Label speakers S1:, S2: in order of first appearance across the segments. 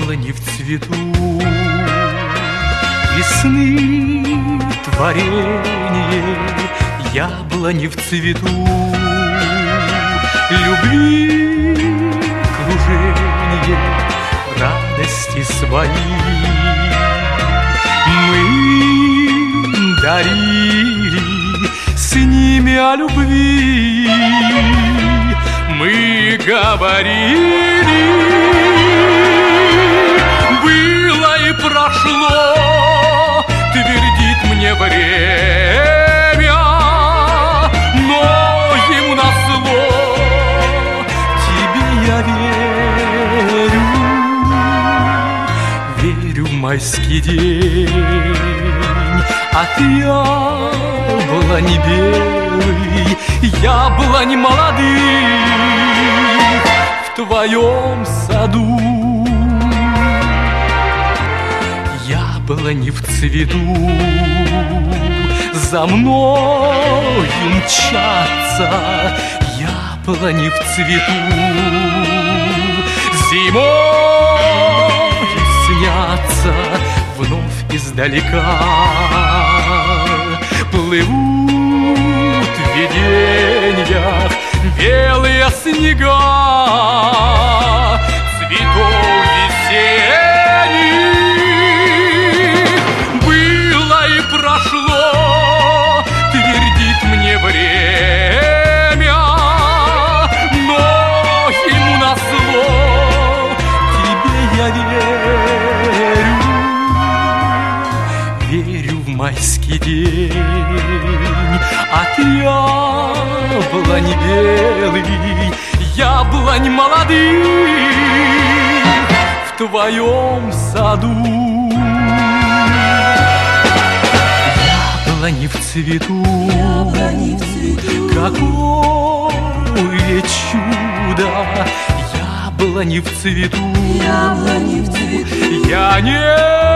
S1: яблони в цвету, весны творение, яблони в цвету, любви кружение, радости свои мы дарили, с ними о любви мы говорили. Было и прошло, твердит мне время, но ему назло тебе я верю в майский день. От яблони белый, яблонь молодых в твоем саду. Яблони в цвету за мною мчатся, яблони в цвету зимой снятся вновь издалека. Плывут в видениях белые снега цветов весенних. Было и прошло, твердит мне время, но ему назло тебе я верю в майский день. От яблони белый, яблонь молодых в твоем саду. Яблони в цвету, какое чудо! Яблони в цвету, я не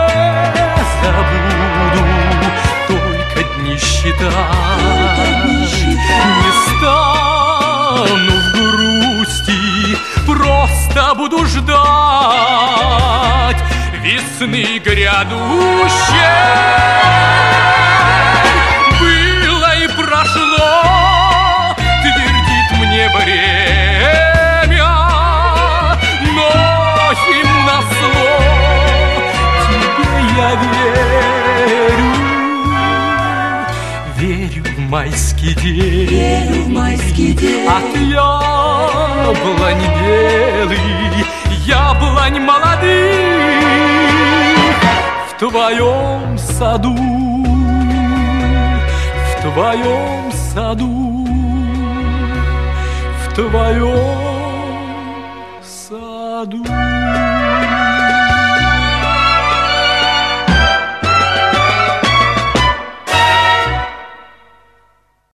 S1: забуду, только дни считать. Не стану в грусти, просто буду ждать весны грядущей. Было и прошло, твердит мне время, но ему назло тебе я верю в майский день. От яблонь белый, яблонь молодых в твоем саду, в твоем саду, в твоем саду.